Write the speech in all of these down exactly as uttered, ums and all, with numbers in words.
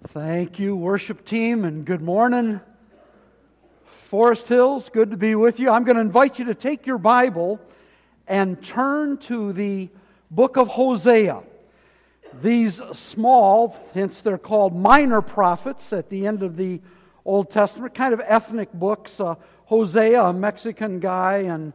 Thank you, worship team, and good morning. Forest Hills, good to be with you. I'm going to invite you to take your Bible and turn to the book of Hosea. These small, hence they're called minor prophets at the end of the Old Testament, kind of ethnic books. Uh, Hosea, a Mexican guy, and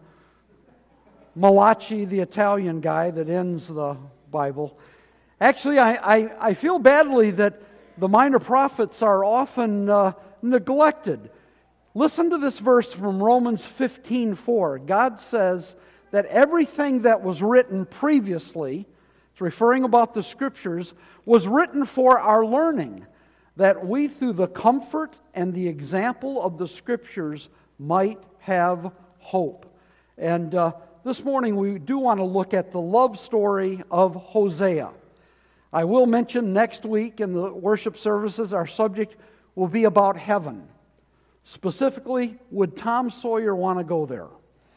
Malachi, the Italian guy that ends the Bible. Actually, I, I, I feel badly that the minor prophets are often uh, neglected. Listen to this verse from Romans fifteen four. God says that everything that was written previously, it's referring about the Scriptures, was written for our learning, that we through the comfort and the example of the Scriptures might have hope. And uh, this morning we do want to look at the love story of Hosea. I will mention next week in the worship services, our subject will be about heaven. Specifically, would Tom Sawyer want to go there?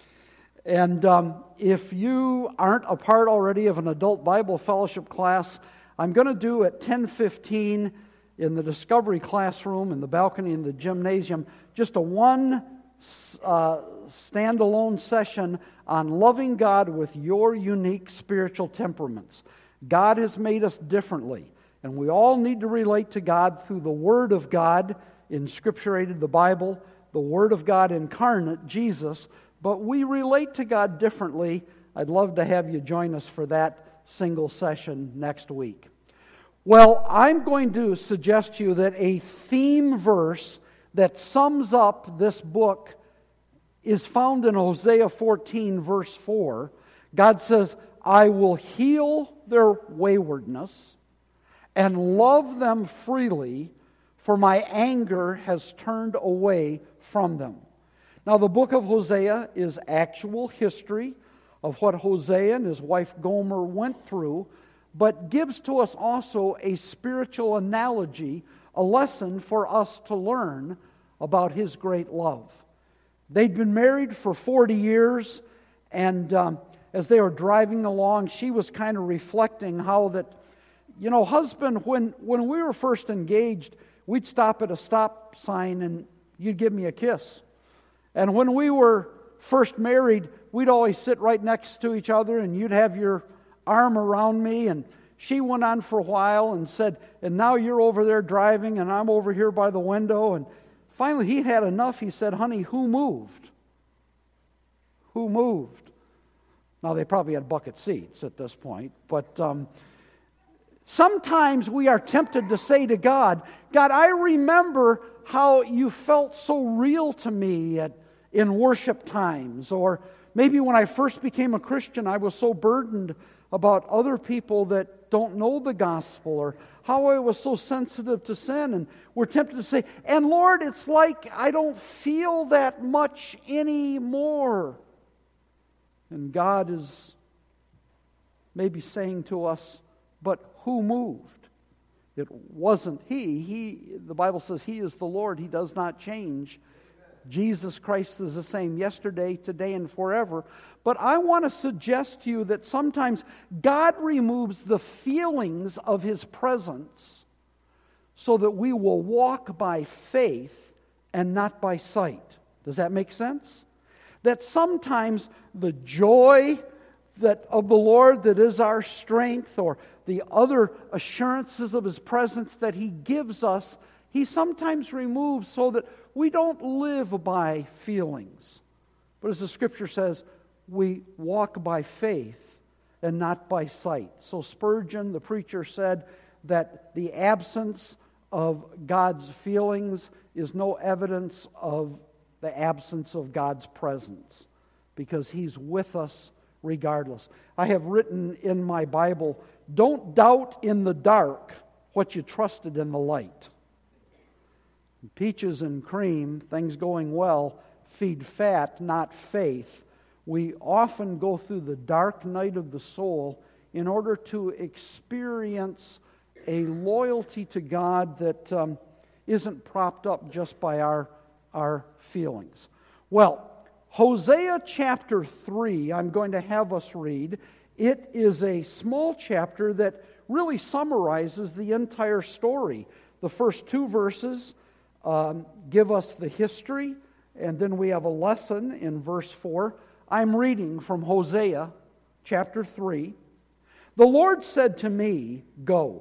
And um, if you aren't a part already of an adult Bible fellowship class, I'm going to do at ten fifteen in the Discovery classroom, in the balcony in the gymnasium, just a one uh, standalone session on loving God with your unique spiritual temperaments. God has made us differently, and we all need to relate to God through the Word of God, inscripturated the Bible, the Word of God incarnate, Jesus, but we relate to God differently. I'd love to have you join us for that single session next week. Well, I'm going to suggest to you that a theme verse that sums up this book is found in Hosea fourteen, verse four. God says, I will heal their waywardness and love them freely, for my anger has turned away from them. Now, the book of Hosea is actual history of what Hosea and his wife Gomer went through, but gives to us also a spiritual analogy, a lesson for us to learn about his great love. They'd been married for forty years, and um, as they were driving along, she was kind of reflecting how that, you know, husband, when, when we were first engaged, we'd stop at a stop sign and you'd give me a kiss. And when we were first married, we'd always sit right next to each other and you'd have your arm around me. And she went on for a while and said, and now you're over there driving and I'm over here by the window. And finally he had enough. He said, honey, who moved? Who moved? Now, they probably had bucket seats at this point, but um, sometimes we are tempted to say to God, God, I remember how you felt so real to me at, in worship times, or maybe when I first became a Christian, I was so burdened about other people that don't know the gospel, or how I was so sensitive to sin, and we're tempted to say, and Lord, it's like I don't feel that much anymore. And God is maybe saying to us, but who moved? It wasn't He. He, the Bible says He is the Lord. He does not change. Jesus Christ is the same yesterday, today, and forever. But I want to suggest to you that sometimes God removes the feelings of His presence so that we will walk by faith and not by sight. Does that make sense? That sometimes the joy that of the Lord that is our strength, or the other assurances of His presence that He gives us, He sometimes removes so that we don't live by feelings. But as the Scripture says, we walk by faith and not by sight. So Spurgeon, the preacher, said that the absence of God's feelings is no evidence of the absence of God's presence, because He's with us regardless. I have written in my Bible, don't doubt in the dark what you trusted in the light. Peaches and cream, things going well, feed fat, not faith. We often go through the dark night of the soul in order to experience a loyalty to God that um, isn't propped up just by our our feelings. Well, Hosea chapter three, I'm going to have us read. It is a small chapter that really summarizes the entire story. The first two verses um, give us the history, and then we have a lesson in verse four. I'm reading from Hosea chapter three. The Lord said to me, "Go,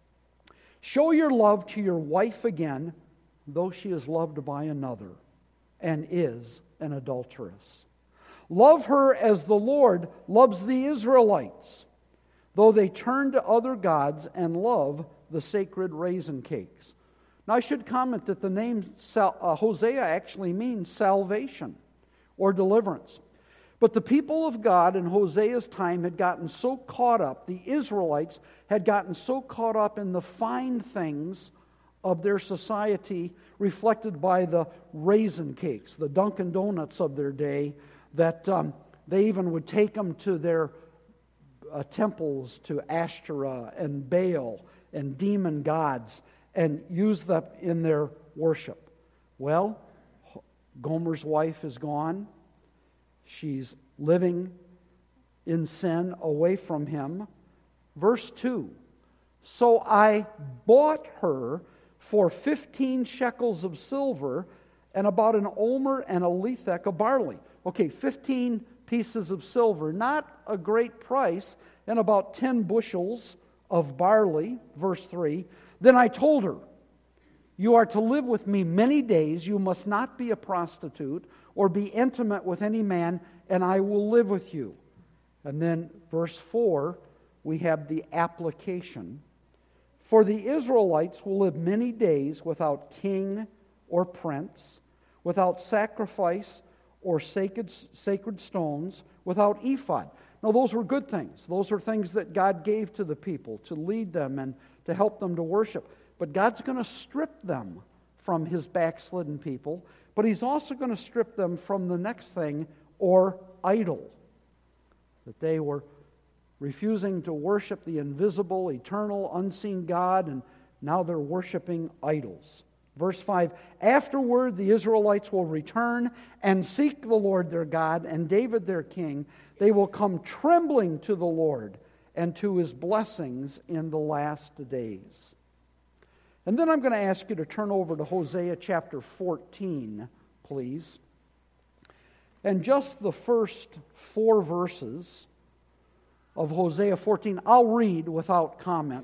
show your love to your wife again, though she is loved by another and is an adulteress. Love her as the Lord loves the Israelites, though they turn to other gods and love the sacred raisin cakes." Now I should comment that the name uh, Hosea actually means salvation or deliverance. But the people of God in Hosea's time had gotten so caught up, the Israelites had gotten so caught up in the fine things of their society, reflected by the raisin cakes, the Dunkin' Donuts of their day, that um, they even would take them to their uh, temples, to Ashtoreth and Baal and demon gods, and use them in their worship. Well, Gomer's wife is gone. She's living in sin away from him. Verse two, so I bought her for fifteen shekels of silver and about an omer and a lethek of barley. Okay, fifteen pieces of silver, not a great price, and about ten bushels of barley. Verse three, then I told her, "You are to live with me many days. You must not be a prostitute or be intimate with any man, and I will live with you." And then verse four, we have the application. For the Israelites will live many days without king or prince, without sacrifice or sacred, sacred stones, without ephod. Now those were good things. Those are things that God gave to the people to lead them and to help them to worship. But God's going to strip them from His backslidden people. But He's also going to strip them from the next thing, or idol. That they were refusing to worship the invisible, eternal, unseen God, and now they're worshiping idols. Verse five, afterward the Israelites will return and seek the Lord their God and David their king. They will come trembling to the Lord and to His blessings in the last days. And then I'm going to ask you to turn over to Hosea chapter fourteen, please. And just the first four verses of Hosea fourteen, I'll read without comment.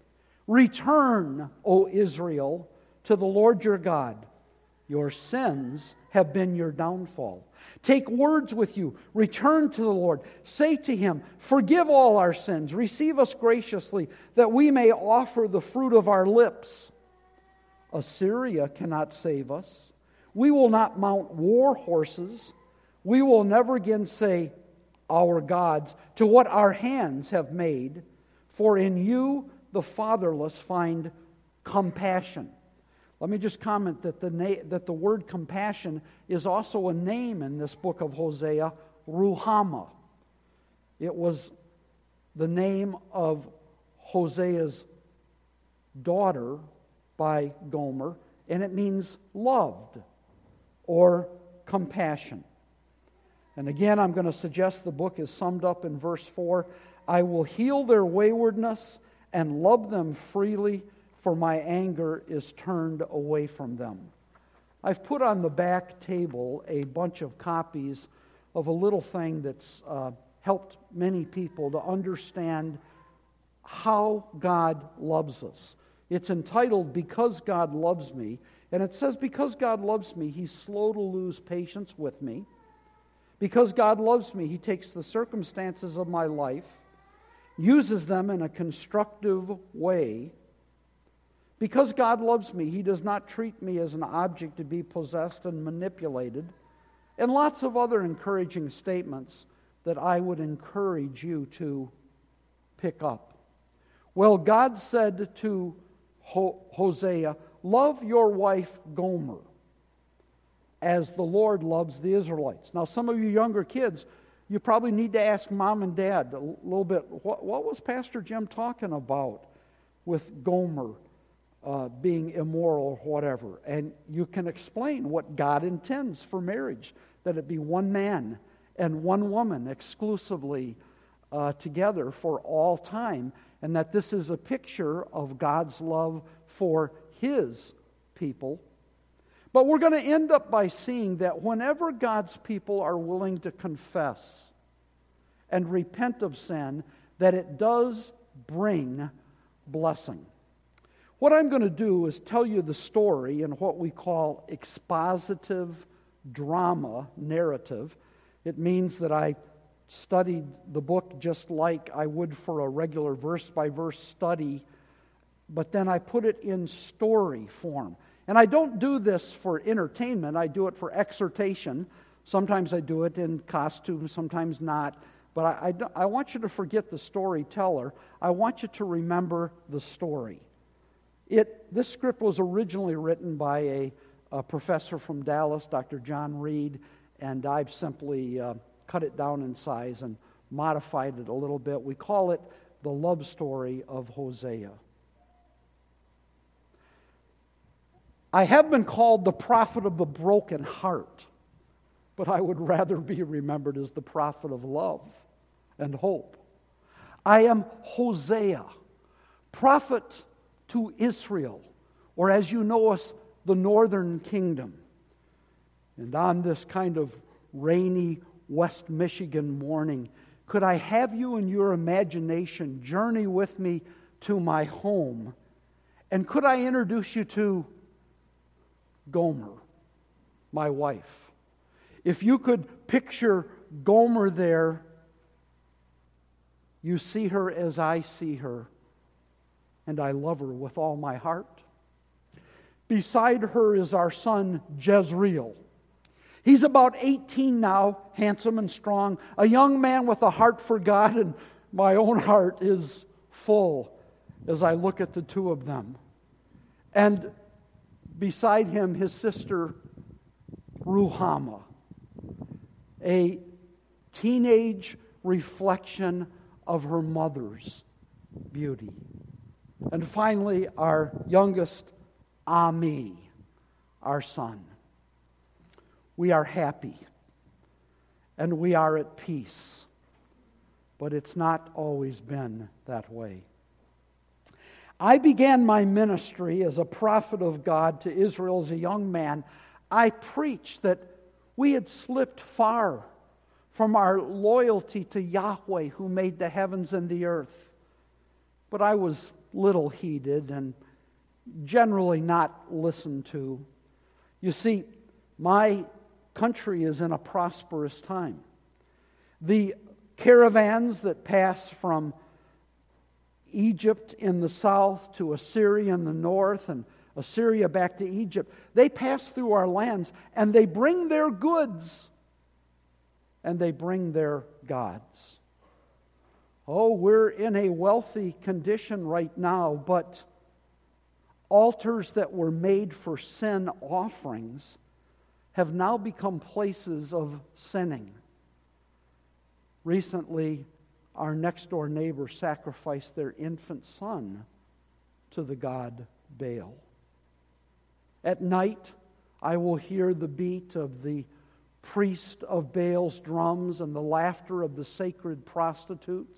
Return, O Israel, to the Lord your God. Your sins have been your downfall. Take words with you. Return to the Lord. Say to Him, forgive all our sins. Receive us graciously, that we may offer the fruit of our lips. Assyria cannot save us. We will not mount war horses. We will never again say, our gods, to what our hands have made. For in you the fatherless find compassion. Let me just comment that the na- that the word compassion is also a name in this book of Hosea, Ruhamah. It was the name of Hosea's daughter by Gomer, and it means loved or compassion. And again, I'm going to suggest the book is summed up in verse four. I will heal their waywardness and love them freely, for my anger is turned away from them. I've put on the back table a bunch of copies of a little thing that's uh, helped many people to understand how God loves us. It's entitled, Because God Loves Me. And it says, because God loves me, He's slow to lose patience with me. Because God loves me, He takes the circumstances of my life, uses them in a constructive way. Because God loves me, He does not treat me as an object to be possessed and manipulated. And lots of other encouraging statements that I would encourage you to pick up. Well, God said to Hosea, love your wife Gomer as the Lord loves the Israelites. Now, some of you younger kids, you probably need to ask mom and dad a little bit, what, what was Pastor Jim talking about with Gomer uh, being immoral or whatever? And you can explain what God intends for marriage, that it be one man and one woman exclusively uh, together for all time, and that this is a picture of God's love for His people. But we're going to end up by seeing that whenever God's people are willing to confess and repent of sin, that it does bring blessing. What I'm going to do is tell you the story in what we call expositive drama narrative. It means that I studied the book just like I would for a regular verse-by-verse study, but then I put it in story form. And I don't do this for entertainment. I do it for exhortation. Sometimes I do it in costume, sometimes not. But I, I, I want you to forget the storyteller. I want you to remember the story. It, this script was originally written by a, a professor from Dallas, Doctor John Reed, and I've simply uh, cut it down in size and modified it a little bit. We call it the love story of Hosea. I have been called the prophet of the broken heart, but I would rather be remembered as the prophet of love and hope. I am Hosea, prophet to Israel, or as you know us, the northern kingdom. And on this kind of rainy West Michigan morning, could I have you in your imagination journey with me to my home? And could I introduce you to Gomer, my wife? If you could picture Gomer there, you see her as I see her, and I love her with all my heart. Beside her is our son Jezreel. He's about eighteen now, handsome and strong, a young man with a heart for God, and my own heart is full as I look at the two of them. And beside him, his sister Ruhamah, a teenage reflection of her mother's beauty. And finally, our youngest, Ami, our son. We are happy and we are at peace, but it's not always been that way. I began my ministry as a prophet of God to Israel as a young man. I preached that we had slipped far from our loyalty to Yahweh who made the heavens and the earth. But I was little heeded and generally not listened to. You see, my country is in a prosperous time. The caravans that pass from Egypt in the south to Assyria in the north and Assyria back to Egypt, they pass through our lands and they bring their goods and they bring their gods. Oh, we're in a wealthy condition right now, but altars that were made for sin offerings have now become places of sinning. Recently, our next-door neighbor sacrificed their infant son to the god Baal. At night, I will hear the beat of the priest of Baal's drums and the laughter of the sacred prostitutes.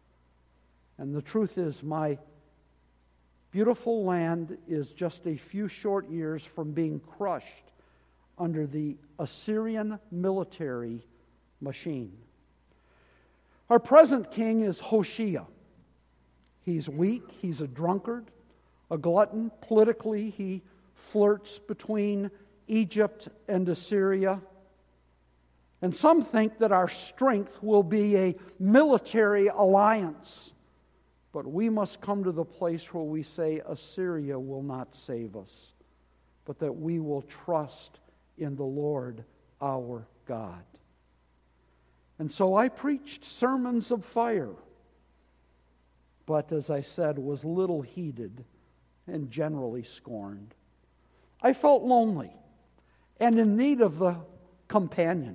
And the truth is, my beautiful land is just a few short years from being crushed under the Assyrian military machine. Our present king is Hoshea. He's weak, he's a drunkard, a glutton. Politically, he flirts between Egypt and Assyria. And some think that our strength will be a military alliance. But we must come to the place where we say Assyria will not save us, but that we will trust in the Lord our God. And so I preached sermons of fire, but as I said, was little heeded and generally scorned. I felt lonely and in need of a companion.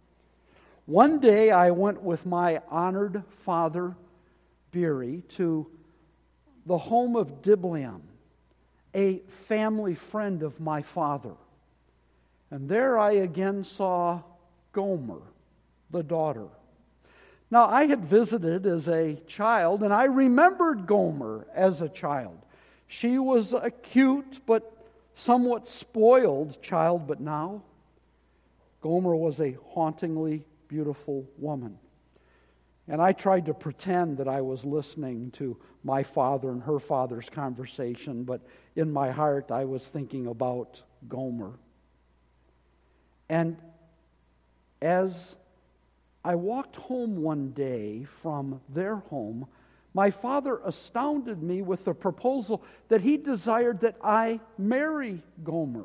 One day I went with my honored father, Beery, to the home of Diblaim, a family friend of my father. And there I again saw Gomer, the daughter. Now, I had visited as a child, and I remembered Gomer as a child. She was a cute but somewhat spoiled child, but now Gomer was a hauntingly beautiful woman. And I tried to pretend that I was listening to my father and her father's conversation, but in my heart I was thinking about Gomer. And as I walked home one day from their home, my father astounded me with the proposal that he desired that I marry Gomer.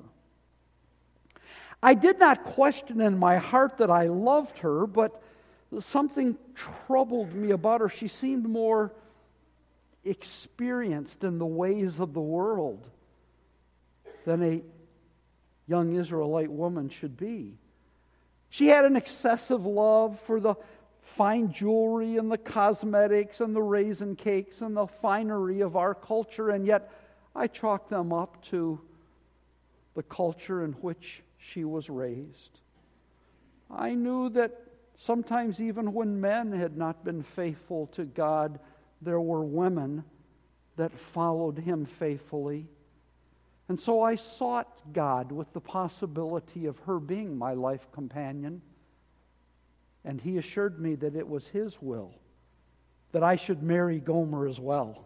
I did not question in my heart that I loved her, but something troubled me about her. She seemed more experienced in the ways of the world than a young Israelite woman should be. She had an excessive love for the fine jewelry and the cosmetics and the raisin cakes and the finery of our culture, and yet I chalk them up to the culture in which she was raised. I knew that sometimes even when men had not been faithful to God, there were women that followed Him faithfully. And so I sought God with the possibility of her being my life companion. And He assured me that it was His will that I should marry Gomer as well.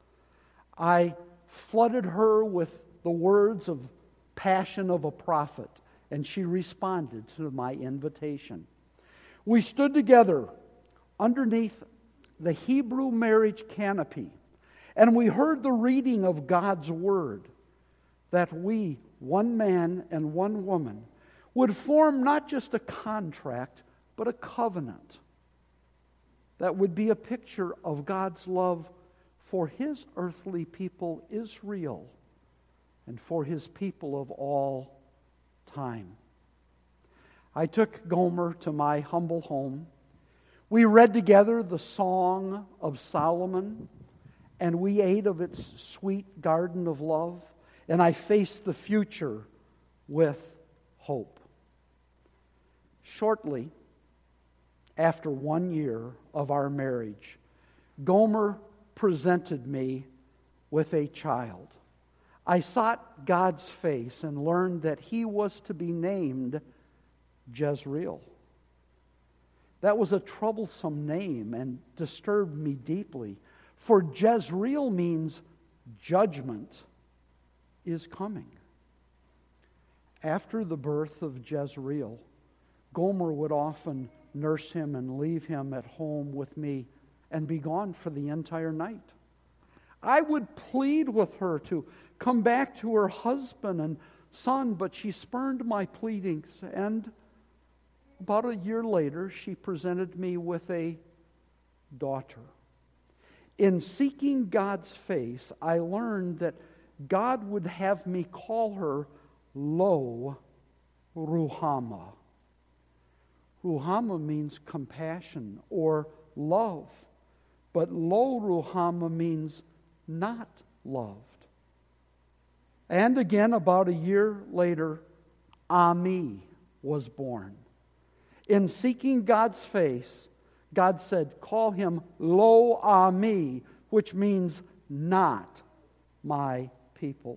I flooded her with the words of passion of a prophet, and she responded to my invitation. We stood together underneath the Hebrew marriage canopy, and we heard the reading of God's Word, that we, one man and one woman, would form not just a contract, but a covenant that would be a picture of God's love for His earthly people, Israel, and for His people of all time. I took Gomer to my humble home. We read together the Song of Solomon, and we ate of its sweet garden of love, and I faced the future with hope. Shortly after one year of our marriage, Gomer presented me with a child. I sought God's face and learned that he was to be named Jezreel. That was a troublesome name and disturbed me deeply, for Jezreel means judgment is coming. After the birth of Jezreel, Gomer would often nurse him and leave him at home with me and be gone for the entire night. I would plead with her to come back to her husband and son, but she spurned my pleadings, and about a year later, she presented me with a daughter. In seeking God's face, I learned that God would have me call her Lo Ruhamah. Ruhamah means compassion or love, but Lo Ruhamah means not loved. And again, about a year later, Ami was born. In seeking God's face, God said, call him Lo Ami, which means not my people.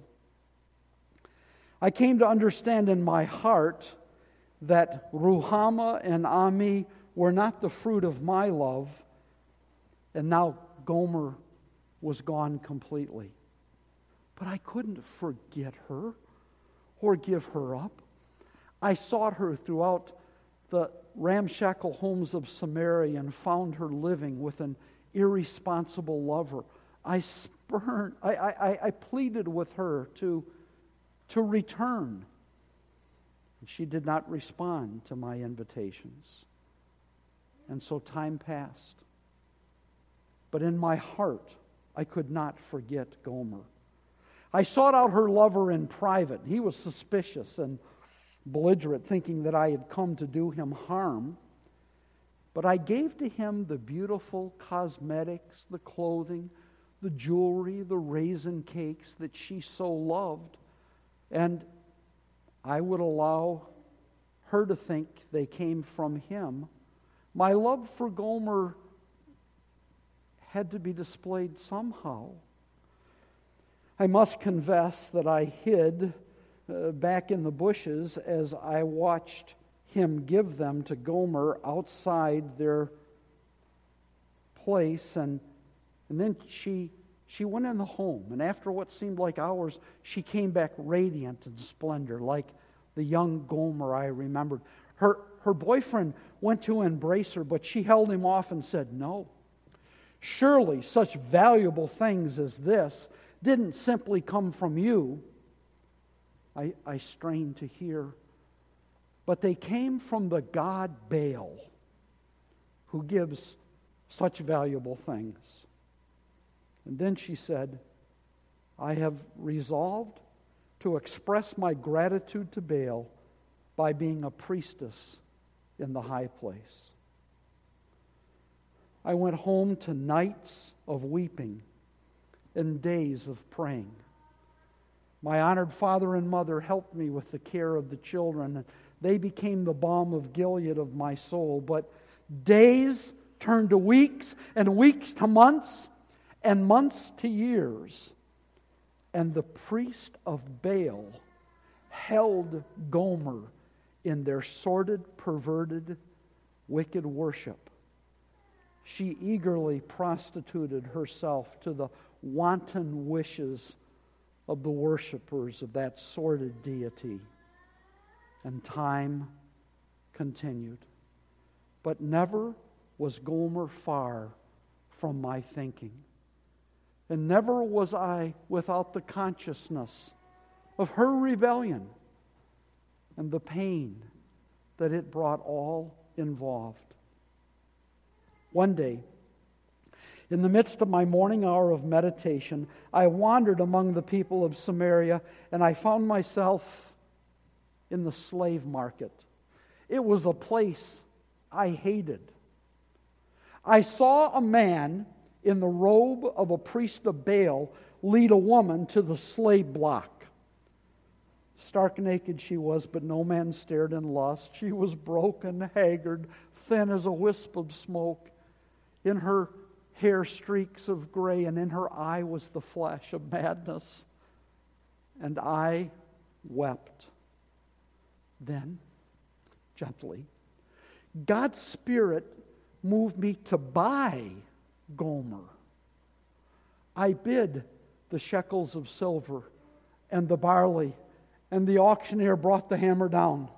I came to understand in my heart that Ruhamah and Ami were not the fruit of my love, and now Gomer was gone completely. But I couldn't forget her or give her up. I sought her throughout the ramshackle homes of Samaria and found her living with an irresponsible lover. I spurned, I, I, I pleaded with her to, to return. She did not respond to my invitations. And so time passed. But in my heart, I could not forget Gomer. I sought out her lover in private. He was suspicious and belligerent, thinking that I had come to do him harm. But I gave to him the beautiful cosmetics, the clothing, the jewelry, the raisin cakes that she so loved. And I would allow her to think they came from him. My love for Gomer had to be displayed somehow. I must confess that I hid uh, back in the bushes as I watched him give them to Gomer outside their place, and and then she she went in the home, and after what seemed like hours, she came back radiant in splendor, like the young Gomer I remembered. Her her boyfriend went to embrace her, but she held him off and said, "No. Surely such valuable things as this didn't simply come from you." I, I strained to hear. But they came from the god Baal, who gives such valuable things. And then she said, "I have resolved to express my gratitude to Baal by being a priestess in the high place." I went home to nights of weeping and days of praying. My honored father and mother helped me with the care of the children. They became the balm of Gilead of my soul. But days turned to weeks, and weeks to months, and months to years. And the priest of Baal held Gomer in their sordid, perverted, wicked worship. She eagerly prostituted herself to the wanton wishes of the worshipers of that sordid deity. And time continued. But never was Gomer far from my thinking. And never was I without the consciousness of her rebellion and the pain that it brought all involved. One day, in the midst of my morning hour of meditation, I wandered among the people of Samaria, and I found myself in the slave market. It was a place I hated. I saw a man in the robe of a priest of Baal lead a woman to the slave block. Stark naked she was, but no man stared in lust. She was broken, haggard, thin as a wisp of smoke. In her hair streaks of gray, and in her eye was the flash of madness. And I wept. Then, gently, God's Spirit moved me to buy Gomer. I bid the shekels of silver and the barley, and the auctioneer brought the hammer down.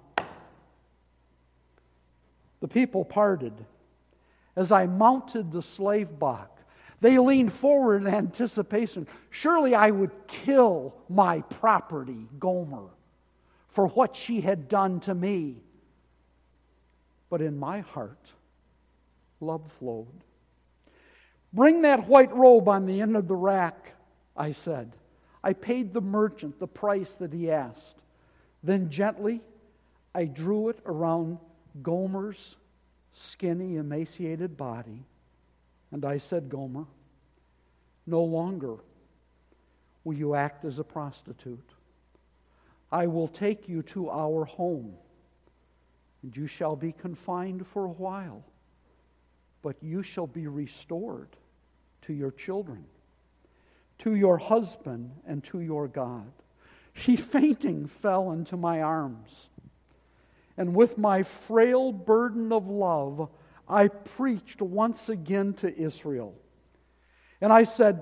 The people parted. As I mounted the slave block, they leaned forward in anticipation. Surely I would kill my property, Gomer, for what she had done to me. But in my heart, love flowed. "Bring that white robe on the end of the rack," I said. I paid the merchant the price that he asked. Then gently, I drew it around Gomer's skinny, emaciated body. And I said, "Gomer, no longer will you act as a prostitute. I will take you to our home, and you shall be confined for a while, but you shall be restored to your children, to your husband, and to your God." She, fainting, fell into my arms. And with my frail burden of love, I preached once again to Israel. And I said,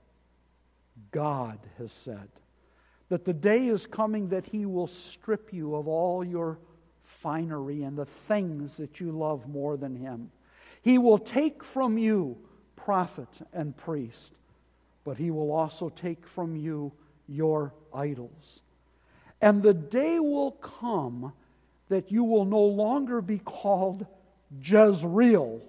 God has said that the day is coming that He will strip you of all your finery and the things that you love more than Him. He will take from you prophet and priest, but He will also take from you your idols. And the day will come that you will no longer be called Jezreel,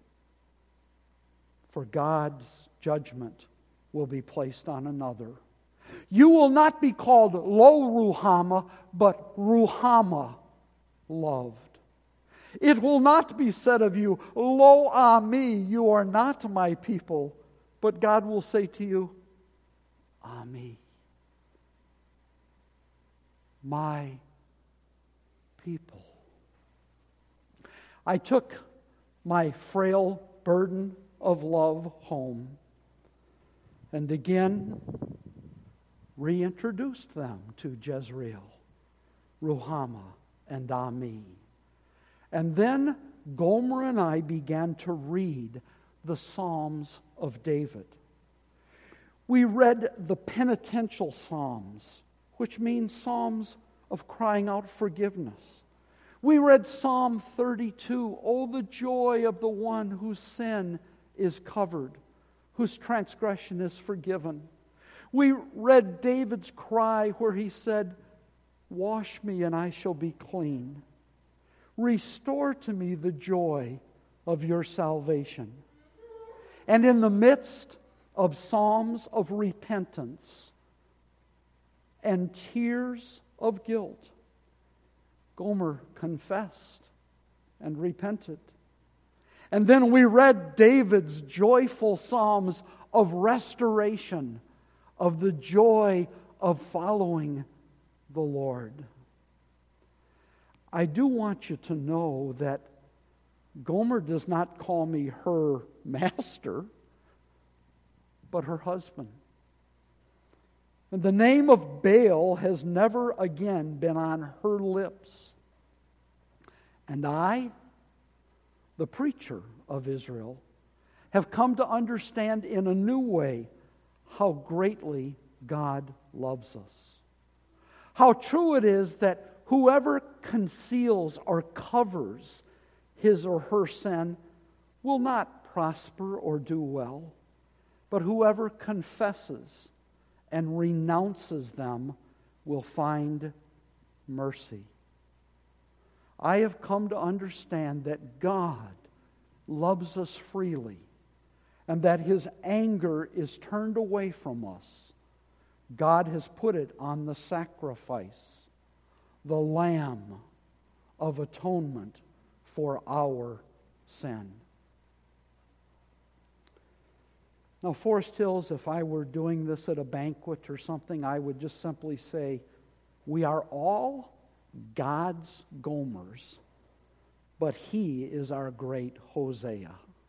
for God's judgment will be placed on another. You will not be called Lo Ruhamah, but Ruhamah, loved. It will not be said of you, Lo Ami, you are not my people, but God will say to you, Ami, my people. I took my frail burden of love home, and again reintroduced them to Jezreel, Ruhamah, and Ami. And then Gomer and I began to read the Psalms of David. We read the penitential Psalms, which means Psalms of crying out forgiveness. We read Psalm thirty-two, oh, the joy of the one whose sin is covered, whose transgression is forgiven. We read David's cry where he said, wash me and I shall be clean. Restore to me the joy of your salvation. And in the midst of psalms of repentance and tears of guilt, Gomer confessed and repented. And then we read David's joyful psalms of restoration, of the joy of following the Lord. I do want you to know that Gomer does not call me her master, but her husband. And the name of Baal has never again been on her lips. And I, the preacher of Israel, have come to understand in a new way how greatly God loves us. How true it is that whoever conceals or covers his or her sin will not prosper or do well, but whoever confesses and renounces them will find mercy. I have come to understand that God loves us freely and that His anger is turned away from us. God has put it on the sacrifice, the Lamb of atonement for our sin. Now, Forest Hills, if I were doing this at a banquet or something, I would just simply say, we are all God's Gomers, but He is our great Hosea.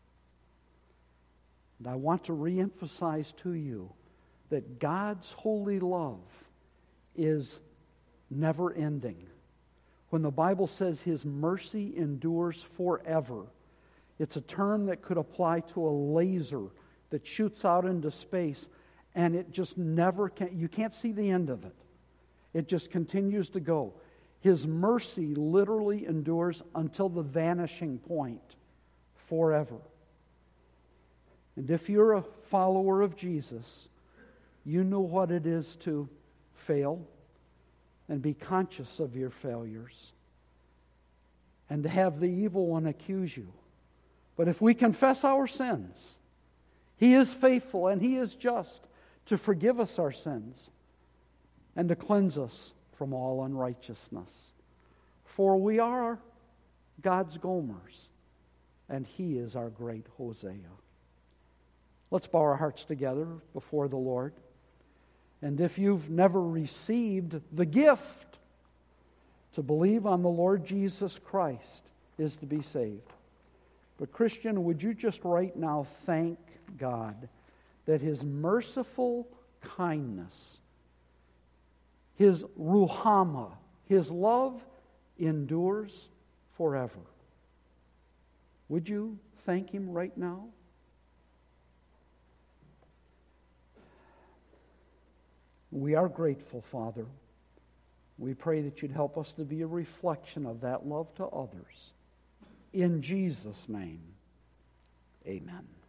And I want to reemphasize to you that God's holy love is never ending. When the Bible says His mercy endures forever, it's a term that could apply to a laser that shoots out into space, and it just never can, you can't see the end of it. It just continues to go. His mercy literally endures until the vanishing point, forever. And if you're a follower of Jesus, you know what it is to fail and be conscious of your failures and to have the evil one accuse you. But if we confess our sins, He is faithful and He is just to forgive us our sins and to cleanse us from all unrighteousness. For we are God's Gomers, and He is our great Hosea. Let's bow our hearts together before the Lord. And if you've never received the gift to believe on the Lord Jesus Christ is to be saved. But Christian, would you just right now thank God that His merciful kindness, His ruhamah, His love endures forever. Would you thank Him right now? We are grateful, Father. We pray that You'd help us to be a reflection of that love to others. In Jesus' name, amen.